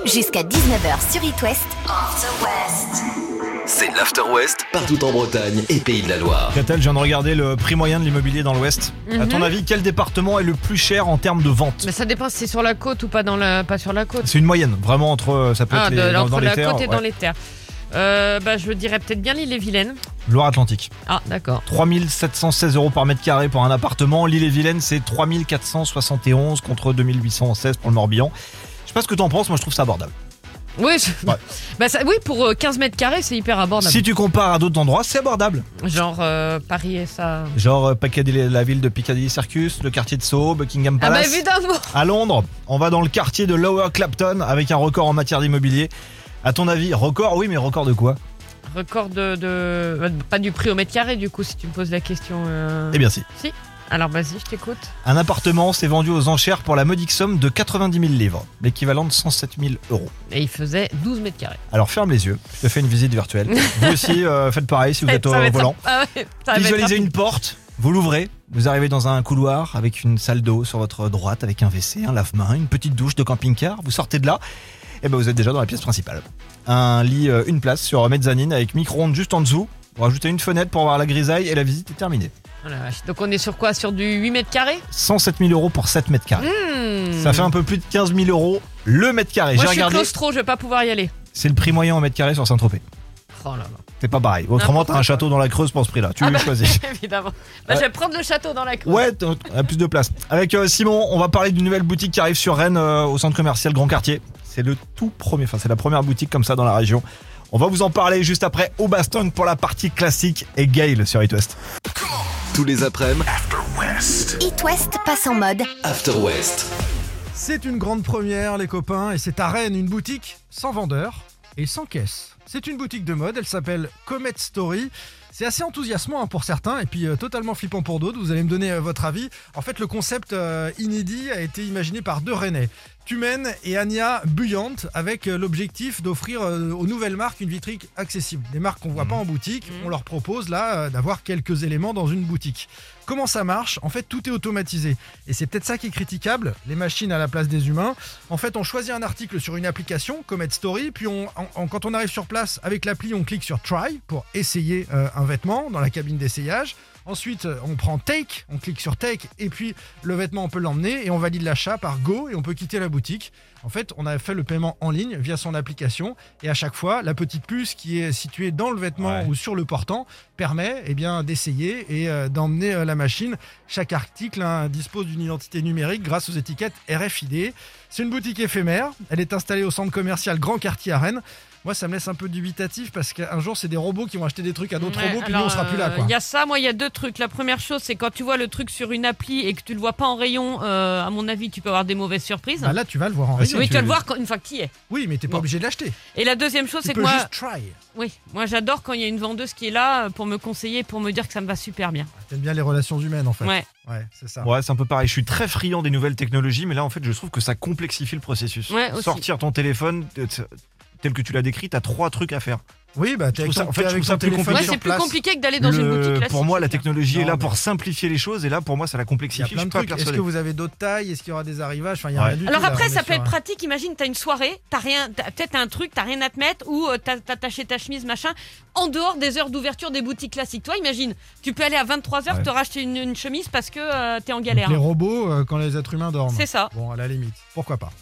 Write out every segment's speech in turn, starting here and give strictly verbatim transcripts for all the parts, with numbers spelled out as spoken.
Jusqu'à dix-neuf heures sur It West. After West. C'est l'After West, partout en Bretagne et Pays de la Loire. Catel, je viens de regarder le prix moyen de l'immobilier dans l'Ouest. Mm-hmm. À ton avis, quel département est le plus cher en termes de vente ? Mais ça dépend si c'est sur la côte ou pas, dans la, pas sur la côte. C'est une moyenne, vraiment entre, ça peut ah, être de, les, dans, entre dans les la terres. côte et Ouais. dans les terres. Euh, bah, je dirais peut-être bien l'Ille-et-Vilaine. Loire-Atlantique. Ah, d'accord. trois mille sept cent seize euros par mètre carré pour un appartement. L'Ille-et-Vilaine, c'est trois mille quatre cent soixante et onze contre deux mille huit cent seize pour le Morbihan. Je sais pas ce que t'en penses, moi je trouve ça abordable. Oui, je... ouais. bah ça, oui, pour quinze mètres carrés, c'est hyper abordable. Si tu compares à d'autres endroits, c'est abordable. Genre euh, Paris et ça. Genre euh, Piccadilly, la ville de Piccadilly Circus, le quartier de Soho, Buckingham Palace. Ah bah évidemment. À Londres, on va dans le quartier de Lower Clapton avec un record en matière d'immobilier. À ton avis, record, oui, mais record de quoi ? Record de, de... Pas du prix au mètre carré, du coup, si tu me poses la question. Euh... Eh bien si. Si. Alors vas-y, je t'écoute. Un appartement s'est vendu aux enchères pour la modique somme de quatre-vingt-dix mille livres, l'équivalent de cent sept mille euros. Et il faisait douze mètres carrés. Alors ferme les yeux, je te fais une visite virtuelle. Vous aussi, euh, faites pareil si vous êtes au volant. Ah ouais, visualisez une porte, vous l'ouvrez, vous arrivez dans un couloir avec une salle d'eau sur votre droite, avec un W C, un lave-main, une petite douche de camping-car. Vous sortez de là, et ben vous êtes déjà dans la pièce principale. Un lit, euh, une place sur mezzanine avec micro-ondes juste en dessous. Vous rajoutez une fenêtre pour voir la grisaille et la visite est terminée. Oh la vache. Donc on est sur quoi ? Sur du huit mètres carrés ? cent sept mille euros pour sept mètres carrés. Mmh. Ça fait un peu plus de quinze mille euros le mètre carré. Moi J'ai je suis regardé. claustro, je vais pas pouvoir y aller. C'est le prix moyen au mètre carré sur Saint-Tropez. Oh là là. C'est pas pareil. Autrement, t'as un château dans la Creuse pour ce prix-là. Tu ah lui bah, choisis. Évidemment. Bah, ouais. Je vais prendre le château dans la Creuse. Ouais, t'as plus de place. Avec euh, Simon, on va parler d'une nouvelle boutique qui arrive sur Rennes euh, au centre commercial Grand Quartier. C'est le tout premier, enfin c'est la première boutique comme ça dans la région. On va vous en parler juste après au Bastong pour la partie classique et Gale sur It West. Tous les après-midi, After West. It West passe en mode After West. C'est une grande première les copains et c'est à Rennes une boutique sans vendeur et sans caisse. C'est une boutique de mode, elle s'appelle Comet Story. C'est assez enthousiasmant hein, pour certains et puis euh, totalement flippant pour d'autres. Vous allez me donner euh, votre avis. En fait, le concept euh, inédit a été imaginé par deux Rennais, Tumen et Anya Buyante, avec euh, l'objectif d'offrir euh, aux nouvelles marques une vitrine accessible. Des marques qu'on voit pas en boutique, on leur propose là euh, d'avoir quelques éléments dans une boutique. Comment ça marche ? En fait, tout est automatisé. Et c'est peut-être ça qui est critiquable, les machines à la place des humains. En fait, on choisit un article sur une application, Comet Story, puis on, en, quand on arrive sur place, avec l'appli, on clique sur Try pour essayer euh, un vêtement dans la cabine d'essayage. Ensuite, on prend Take, on clique sur Take, et puis le vêtement, on peut l'emmener, et on valide l'achat par Go, et on peut quitter la boutique. En fait, on a fait le paiement en ligne via son application, et à chaque fois, la petite puce qui est située dans le vêtement ouais. ou sur le portant permet eh bien, d'essayer et euh, d'emmener euh, la machine. Chaque article hein, dispose d'une identité numérique grâce aux étiquettes R F I D. C'est une boutique éphémère, elle est installée au centre commercial Grand Quartier à Rennes. Moi, ça me laisse un peu dubitatif parce qu'un jour, c'est des robots qui vont acheter des trucs à d'autres ouais, robots, puis alors, nous, on sera plus là. Il y a ça, moi, il y a deux trucs. La première chose, c'est quand tu vois le truc sur une appli et que tu le vois pas en rayon, euh, à mon avis, tu peux avoir des mauvaises surprises. Bah là, tu vas le voir en rayon. Oui, tu vas tu... le voir quand, une fois que tu y es. Oui, mais t'es pas bon. obligé de l'acheter. Et la deuxième chose, tu c'est peux que moi. Juste try. Oui, moi, j'adore quand il y a une vendeuse qui est là pour me conseiller, pour me dire que ça me va super bien. T'aimes bien les relations humaines, en fait. Ouais. Ouais, c'est ça. Ouais, c'est un peu pareil. Je suis très friand des nouvelles technologies, mais là, en fait, je trouve que ça complexifie le processus. Ouais, aussi. Sortir ton téléphone. Tel que tu l'as décrit, t'as trois trucs à faire. Oui, bah t'es avec ton, ça, en fait, avec ça ton plus téléphone ouais, sur c'est place. plus compliqué que d'aller dans le, une boutique classique. Pour moi, la technologie non, est là mais... pour simplifier les choses, et là, pour moi, ça la complexifie. Il y a plein de je suis trucs. pas Est-ce persuadé. que vous avez d'autres tailles ? Est-ce qu'il y aura des arrivages ? Enfin, il y a ouais. rien du Alors tout. après, là, ça peut être un... pratique. Imagine, t'as une soirée, t'as rien, t'as peut-être un truc, t'as rien à te mettre, ou euh, t'as, t'as taché ta chemise, machin, en dehors des heures d'ouverture des boutiques classiques. Toi, imagine, tu peux aller à vingt-trois heures ouais. te racheter une, une chemise parce que euh, t'es en galère. Donc les robots euh, quand les êtres humains dorment. C'est ça. Bon, à la limite, pourquoi pas.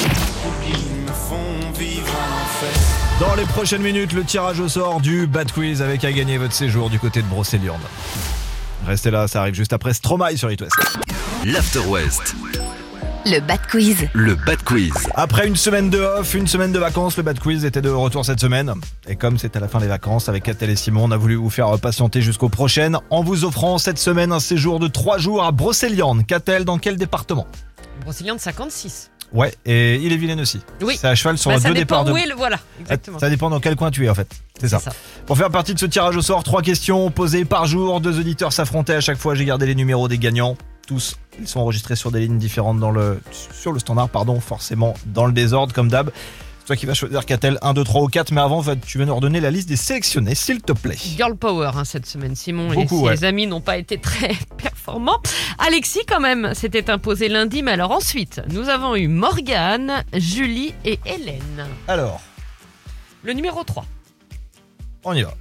Dans les prochaines minutes, le tirage au sort du Bad Quiz avec à gagner votre séjour du côté de Brocéliande. Restez là, ça arrive juste après Stromae sur It West. L'After West. Le Bad Quiz. Le Bad Quiz. Après une semaine de off, une semaine de vacances, le Bad Quiz était de retour cette semaine. Et comme c'est à la fin des vacances, avec Catel et Simon, on a voulu vous faire patienter jusqu'aux prochaines en vous offrant cette semaine un séjour de trois jours à Brocéliande. Catel, dans quel département ? Brocéliande cinquante-six. Ouais, et Ille-et-Vilaine aussi. Oui. C'est à cheval sur bah, deux ça départs. Dépend De... où est le... Voilà, exactement. Ça dépend dans quel coin tu es en fait. C'est, c'est ça. ça. Pour faire partie de ce tirage au sort, trois questions posées par jour. Deux auditeurs s'affrontaient à chaque fois. J'ai gardé les numéros des gagnants. Tous, ils sont enregistrés sur des lignes différentes dans le, sur le standard, pardon, forcément dans le désordre comme d'hab. C'est toi qui vas choisir Catel un, deux, trois ou quatre, mais avant, va- tu vas nous redonner la liste des sélectionnés, s'il te plaît. Girl Power hein, cette semaine, Simon. Beaucoup, et si ouais. les amis n'ont pas été très performants. Alexis, quand même, s'était imposé lundi. Mais alors ensuite, nous avons eu Morgane, Julie et Hélène. Alors, Le numéro trois. on y va.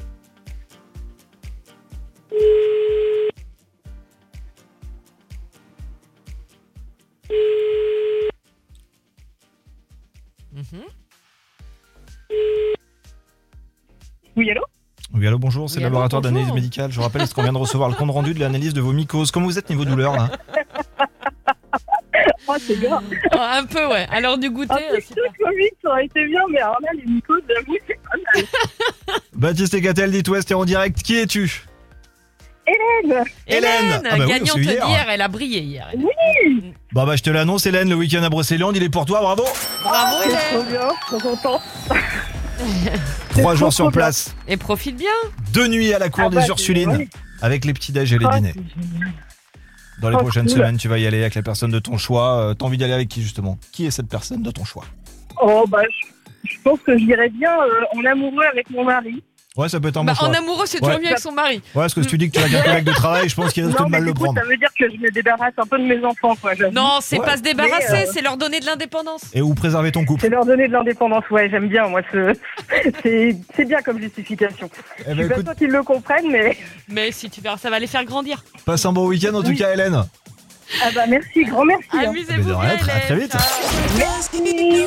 Mhm. Oui, allô? Oui, allô, bonjour, c'est Oui, le allô, laboratoire d'analyse bonjour. médicale. Je rappelle ce qu'on vient de recevoir, le compte rendu de l'analyse de vos mycoses. Comment vous êtes niveau douleur, là? Oh, c'est grave. Oh, un peu, ouais. À l'heure du goûter, Un euh, petit super. peu Covid, ça aurait été bien, mais alors là, les mycoses, j'avoue, c'est pas mal. Baptiste et Catel d'It West est en direct. Qui es-tu? Hélène! Hélène. Ah bah oui, gagnante c'est hier. d'hier, elle a brillé hier. Bah, bah, je te l'annonce, Hélène, le week-end à Brocéliande, il est pour toi, bravo. Bravo, C'est Hélène. trop bien, trop content. Trois trop, jours trop sur bien. place, Et profite bien. deux nuits à la cour Ah des bah, Ursulines, c'est- oui. avec les petits-déj et les Ah, dîners. c'est génial. Dans les Oh, prochaines cool. semaines, tu vas y aller avec la personne de ton choix. Euh, T'as envie d'aller avec qui, justement? Qui est cette personne de ton choix? Oh, bah, je, je pense que j'irais bien euh, en amoureux avec mon mari. Ouais, ça peut être un bon Bah, choix. en amoureux, c'est toujours Ouais. mieux avec son mari. Ouais, parce que si tu dis que tu as un collègue de travail, je pense qu'il risque Non, de mais mal du le coup, prendre. ça veut dire que je me débarrasse un peu de mes enfants, quoi. j'avoue. Non, c'est Ouais. pas se débarrasser, Mais, euh, c'est leur donner de l'indépendance. Et ou préserver ton couple. C'est leur donner de l'indépendance, ouais, j'aime bien, moi, ce... c'est c'est bien comme justification. Eh Je ben, suis pas écoute, sûre qu'ils le comprennent, mais... Mais si tu verras, ça va les faire grandir. passe un bon week-end en tout Oui. cas, Hélène. Ah bah, merci, grand merci. hein. Amusez-vous Mais de bien, rien, très, très Hélène. vite. Ciao. Merci.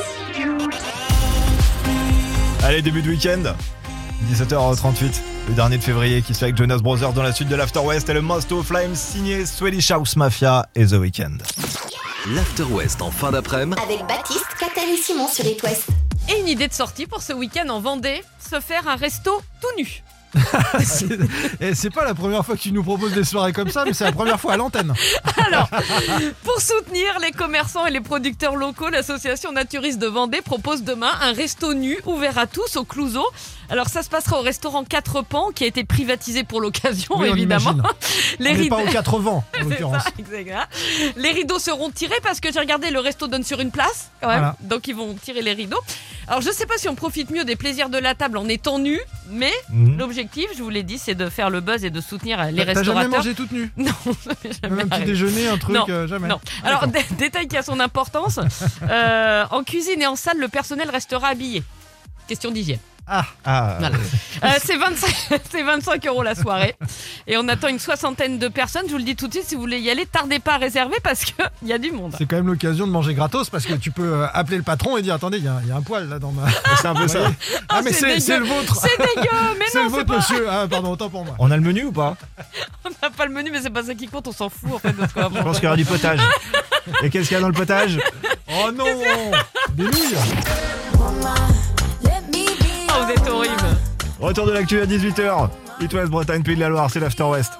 Allez, début de week-end. dix-sept heures trente-huit, le dernier de février qui se fait avec Jonas Brothers dans la suite de l'After West et le Most of Flames signé Swedish House Mafia et The Weeknd. L'After West en fin d'après-midi. Avec Baptiste, Catel et Simon sur It West. Et une idée de sortie pour ce week-end en Vendée, se faire un resto tout nu. C'est- Et c'est pas la première fois que tu nous proposes des soirées comme ça, mais c'est la première fois à l'antenne. Alors, pour soutenir les commerçants et les producteurs locaux, l'association Naturiste de Vendée propose demain un resto nu ouvert à tous au Clouseau. Alors ça se passera au restaurant Quatre Pans qui a été privatisé pour l'occasion, Oui, on évidemment. imagine. Les On n'est rideaux- pas aux quatre vents, en C'est l'occurrence. ça, exactement. Les rideaux seront tirés parce que j'ai regardé, le resto donne sur une place quand même. Voilà. Donc ils vont tirer les rideaux. Alors je sais pas si on profite mieux des plaisirs de la table en étant nu, mais Mhm. l'objectif, je vous l'ai dit, c'est de faire le buzz et de soutenir les T'as jamais restaurateurs. mangé toute nue? Non, ça m'est jamais Même un petit arrivé. déjeuner, un truc, Non, euh, jamais. Non. Alors, D'accord. dé- détail qui a son importance. Euh, en cuisine et en salle, le personnel restera habillé. Question d'hygiène. Ah, Ah, Voilà. Euh, c'est vingt-cinq, c'est vingt-cinq euros la soirée. Et on attend une soixantaine de personnes. Je vous le dis tout de suite, si vous voulez y aller, tardez pas à réserver parce qu'il y a du monde. c'est quand même l'occasion de manger gratos parce que tu peux euh, appeler le patron et dire attendez, il y, a- il y a un poil là dans ma. c'est un peu ça. Ah, mais c'est c'est dégueu. c'est le vôtre. C'est dégueu, mais C'est non, le c'est vôtre, pas. monsieur. Ah, pardon, autant pour moi. On a le menu ou pas? On n'a pas le menu, mais c'est pas ça qui compte. On s'en fout en fait de ce qu'on va Je manger. pense qu'il y aura du potage. Et qu'est-ce qu'il y a dans le potage? Oh non, des nouilles. Oh, vous êtes horrible. Retour de l'actu à dix-huit heures. It West Bretagne, Pays de la Loire, c'est l'After West.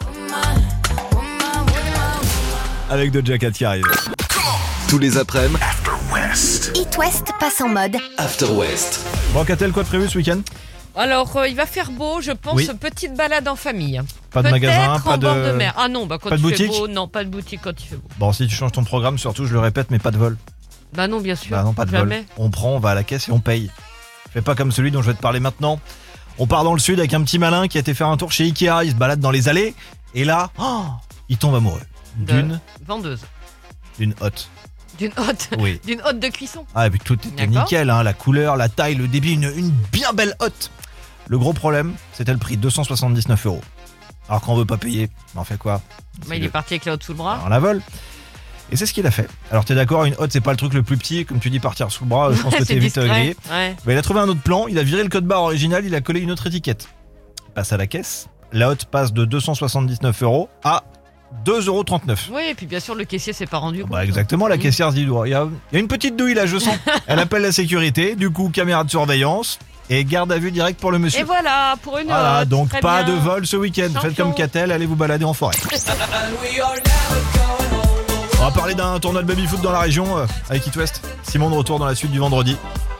Avec Doja Cat qui arrive. Tous les après-midi, It West passe en mode After West. Bon, qu'a-t-elle quoi de prévu ce week-end? Alors, euh, il va faire beau, je pense, Oui. petite balade en famille. Pas de Peut-être magasin, en pas bord de de... mer. Ah non, bah quand pas de il fait boutique beau, non, pas de boutique quand il fait beau. Bon, si tu changes ton programme, surtout, je le répète, mais pas de vol. Bah non, bien sûr. Bah non, pas de Jamais. vol. On prend, on va à la caisse et on paye. Fais pas comme celui dont je vais te parler maintenant. On part dans le sud avec un petit malin qui a été faire un tour chez Ikea. Il se balade dans les allées. Et là, oh, il tombe amoureux. De- D'une, Vendeuse. d'une hotte. D'une hotte. Oui. D'une hotte de cuisson. Ah, et puis tout était D'accord. nickel, hein, la couleur, la taille, le débit, une, une bien belle hotte. Le gros problème, c'était le prix, deux cent soixante-dix-neuf euros. Alors qu'on veut pas payer, on fait quoi? Bah, il est parti avec la hotte sous le bras. On la vole. Et c'est ce qu'il a fait. Alors t'es d'accord, une hotte c'est pas le truc le plus petit, comme tu dis partir sous le bras, je pense que C'est t'es vite discret. grillé. Ouais. Bah, il a trouvé un autre plan, il a viré le code barre original, il a collé une autre étiquette. Il passe à la caisse, la hotte passe de deux cent soixante-dix-neuf euros à deux euros trente-neuf. Oui, et puis bien sûr, le caissier s'est pas rendu compte. Bah exactement, la Mhm. caissière se dit, il y, a, il y a une petite douille là, je sens. Elle appelle la sécurité, du coup caméra de surveillance et garde à vue direct pour le monsieur. Et voilà, pour une Voilà, hotte. donc Très pas bien. de vol ce week-end. Faites Champion. comme Catel, allez vous balader en forêt. On va parler d'un tournoi de baby-foot dans la région euh, avec It West. Simon de retour dans la suite du vendredi.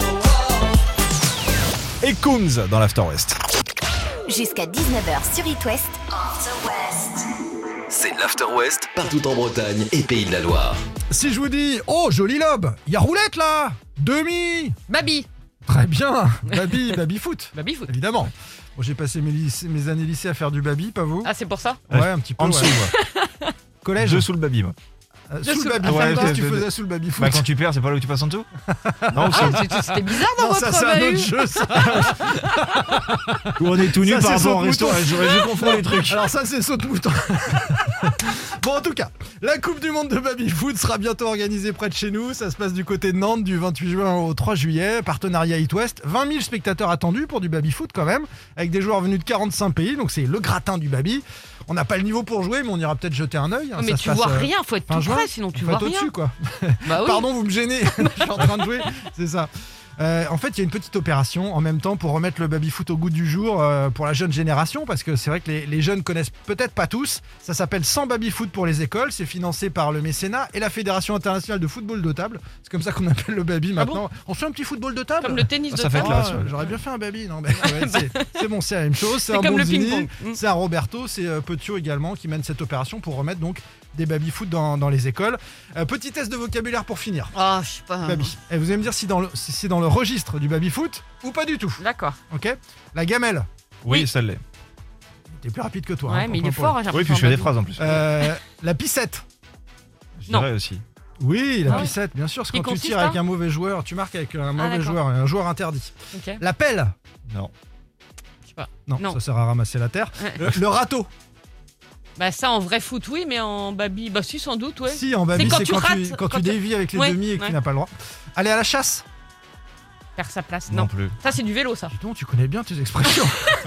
Et Kunz dans l'After West. jusqu'à dix-neuf heures sur It West. After West. C'est l'After West partout en Bretagne et Pays de la Loire. Si je vous dis, oh, joli lobe, il y a roulette là. Demi. Baby. Très bien. Baby, baby foot. Baby foot. Évidemment. Bon, j'ai passé mes, lycées- mes années lycée à faire du baby, pas vous? Ah, c'est pour ça? Ouais, un petit peu. En dessous, ouais. moi. Collège. Je sous le baby, moi. Euh, Je sous sous- le baby Ah, foot. ouais, Qu'est-ce que c'est- tu c'est- faisais sous le baby foot? Bah, quand tu perds, c'est pas là où tu passes en dessous? Non, Ah, c'était- c'était bizarre dans Non, votre ça c'est un bahut. autre jeu, ça. Où on est tout nu Ça, par c'est rapport au saute-mouton. resto. Je, je confonds les trucs. Alors ça c'est saute-mouton. Bon, en tout cas, la Coupe du Monde de baby-foot sera bientôt organisée près de chez nous. Ça se passe du côté de Nantes du vingt-huit juin au trois juillet. Partenariat It West. vingt mille spectateurs attendus pour du baby-foot quand même, avec des joueurs venus de quarante-cinq pays. Donc c'est le gratin du baby. On n'a pas le niveau pour jouer, mais on ira peut-être jeter un œil. hein. Mais Ça se tu passe, vois euh, rien, faut être fin tout juin. près, sinon tu Faut vois être rien. au-dessus, quoi. Bah oui. Pardon, vous me gênez. Je suis en train de jouer. C'est ça. Euh, en fait, il y a une petite opération en même temps pour remettre le baby-foot au goût du jour euh, pour la jeune génération, parce que c'est vrai que les, les jeunes connaissent peut-être pas tous. Ça s'appelle cent baby-foot pour les écoles. C'est financé par le mécénat et la Fédération internationale de football de table. C'est comme ça qu'on appelle le baby Ah maintenant. On fait un petit football de table. Comme le tennis de Ça fait table. classe. Ah, j'aurais bien fait un baby, non mais ouais, c'est, c'est bon, c'est la même chose. C'est, C'est un comme le Bonzini, ping-pong. Mm. c'est un Roberto, c'est euh, Petiot également qui mène cette opération pour remettre donc des baby-foot dans, dans les écoles. Euh, petit test de vocabulaire pour finir. Ah, je sais pas. Baby. Et vous allez me dire si, dans le, si c'est dans le registre du baby-foot ou pas du tout. D'accord. Ok. La gamelle. Oui, Oui. ça l'est. T'es plus rapide que toi. Ouais, hein, mais il pour est Paul. fort. hein, j'ai Oui, appris puis je ça en fais des baby. phrases en plus. Euh, la pissette. Je non. dirais aussi. Oui, la Ah ouais. pissette, bien sûr. C'est Qui quand tu consiste tires à avec un mauvais joueur, tu marques avec un mauvais d'accord. joueur, un joueur interdit. Ok. La pelle. Non. Je sais pas. Non, Non. ça sert à ramasser la terre. Ouais. Le, le râteau. Bah ça en vrai foot oui, mais en baby, bah si sans doute ouais. Si, en baby, C'est quand c'est tu quand, tu, rates, quand quand tu tu- dévies avec les Ouais, demi et que ouais. tu n'as pas le droit. Aller à la chasse. Perd sa place. Non Non. plus. Ça c'est du vélo ça. Dis donc, tu connais bien tes expressions.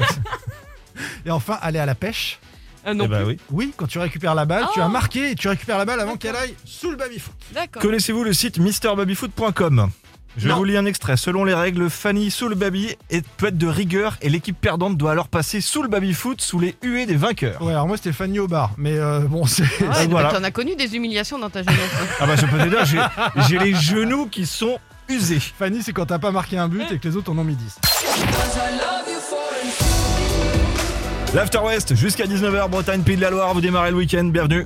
Et enfin, aller à la pêche. Euh, non Eh bah plus. oui. Oui, quand tu récupères la balle, Oh. tu as marqué et tu récupères la balle avant D'accord. qu'elle aille sous le baby-foot. D'accord. Connaissez-vous le site mister baby foot point com? Je Non. vous lis un extrait. Selon les règles, Fanny sous le baby est, peut être de rigueur et l'équipe perdante doit alors passer sous le baby-foot sous les huées des vainqueurs. Ouais, alors moi c'était Fanny au bar, mais euh, bon, c'est. Ah ouais, Euh, voilà. T'en as connu des humiliations dans ta jeunesse. hein. Ah bah je peux te dire, j'ai, j'ai les genoux qui sont usés. Fanny, c'est quand t'as pas marqué un but et que les autres en ont mis dix. L'After West jusqu'à dix-neuf heures, Bretagne, Pays de la Loire, vous démarrez le week-end, bienvenue.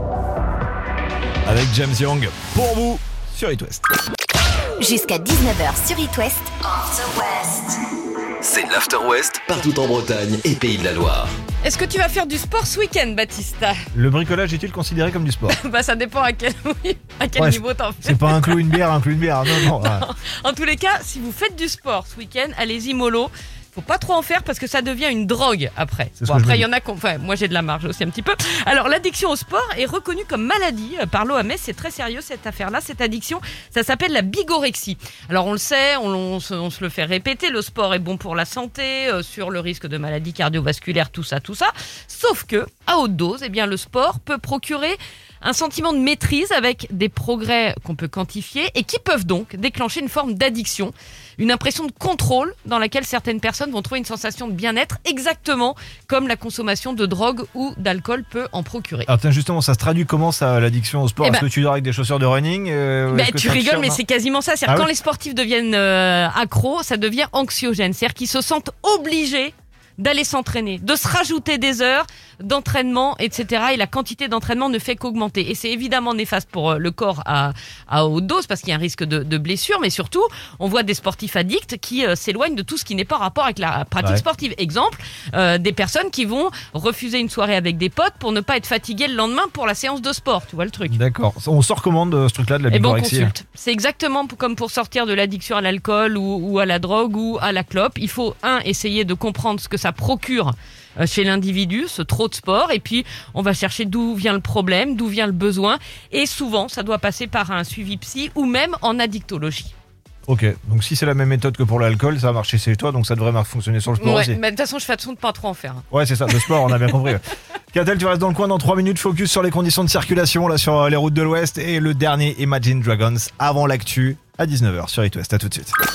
Avec James Young, pour vous, sur It West. Jusqu'à dix-neuf heures sur It West. After West. C'est l'After West partout en Bretagne et Pays de la Loire. Est-ce que tu vas faire du sport ce week-end, Baptista? Le bricolage est-il considéré comme du sport? Bah ça dépend à quel, oui, à quel Ouais, niveau t'en fais. C'est pas un clou, une bière, un clou, une bière. Non, non. voilà. En tous les cas, si vous faites du sport ce week-end, allez-y mollo. Faut pas trop en faire parce que ça devient une drogue après. C'est ce Bon, que je après, me il y en a qui ont- enfin, moi j'ai de la marge aussi un petit peu. Alors, l'addiction au sport est reconnue comme maladie euh, par l'O M S. C'est très sérieux cette affaire-là, cette addiction. Ça s'appelle la bigorexie. Alors, on le sait, on, on se, on se le fait répéter. Le sport est bon pour la santé, euh, sur le risque de maladies cardiovasculaires, tout ça, tout ça. Sauf que, à haute dose, eh bien, le sport peut procurer un sentiment de maîtrise avec des progrès qu'on peut quantifier et qui peuvent donc déclencher une forme d'addiction, une impression de contrôle dans laquelle certaines personnes vont trouver une sensation de bien-être exactement comme la consommation de drogue ou d'alcool peut en procurer. Alors tiens, justement, ça se traduit comment ça, l'addiction au sport? Eh ben- Est-ce que tu dors avec des chaussures de running euh, Bah, est-ce que tu t'as un rigoles, t-shirt, mais non c'est quasiment ça. C'est-à-dire Ah quand oui les sportifs deviennent euh, accros, ça devient anxiogène. C'est-à-dire qu'ils se sentent obligés d'aller s'entraîner, de se rajouter des heures d'entraînement, et cetera. Et la quantité d'entraînement ne fait qu'augmenter. Et c'est évidemment néfaste pour euh, le corps à, à haute dose parce qu'il y a un risque de, de blessure. Mais surtout, on voit des sportifs addicts qui euh, s'éloignent de tout ce qui n'est pas en rapport avec la pratique Ouais. sportive. Exemple, euh, des personnes qui vont refuser une soirée avec des potes pour ne pas être fatigués le lendemain pour la séance de sport. Tu vois le truc? D'accord. On sort comment de ce truc-là, de la Eh ben, on bigorexie? consulte. C'est exactement pour- comme pour sortir de l'addiction à l'alcool ou, ou à la drogue ou à la clope. Il faut, un, essayer de comprendre ce que ça procure euh, chez l'individu, ce trop de sport. Et puis, on va chercher d'où vient le problème, d'où vient le besoin. Et souvent, ça doit passer par un suivi psy ou même en addictologie. Ok, donc si c'est la même méthode que pour l'alcool, ça va marcher chez toi, donc ça devrait mar- fonctionner sur le sport Ouais, aussi. mais de toute façon, je fais attention de pas trop en faire. hein. Ouais, c'est ça, le sport, on a bien compris. Catel, tu restes dans le coin dans trois minutes, focus sur les conditions de circulation là sur les routes de l'Ouest et le dernier Imagine Dragons avant l'actu à dix-neuf heures sur It West. À tout de suite.